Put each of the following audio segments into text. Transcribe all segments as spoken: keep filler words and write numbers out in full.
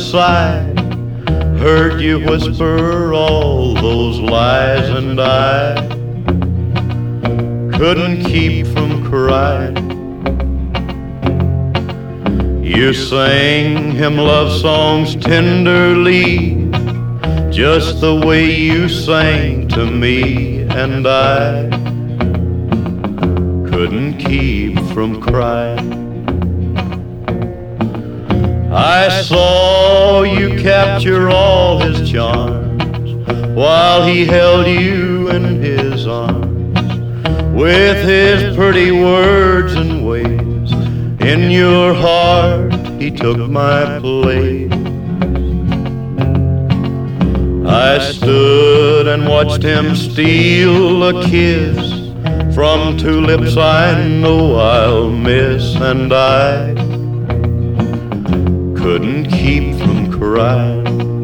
outside, heard you whisper all those lies, and I couldn't keep from crying. You sang him love songs tenderly, just the way you sang to me, and I couldn't keep from crying. I saw you capture all his charms while he held you in his arms, with his pretty words and ways. In your heart he took my place. I stood and watched him steal a kiss from two lips I know I'll miss, and I couldn't keep from crying.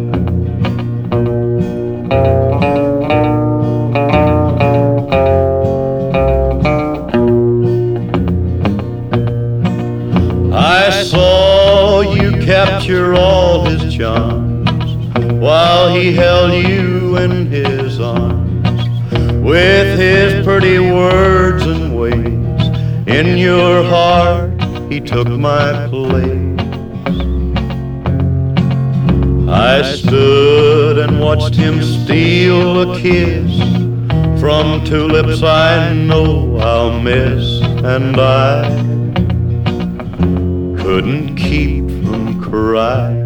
I saw you capture all his charms while he held you in his arms, with his pretty words and ways. In your heart he took my place. I stood and watched him steal a kiss from two lips I know I'll miss, and I couldn't keep from crying.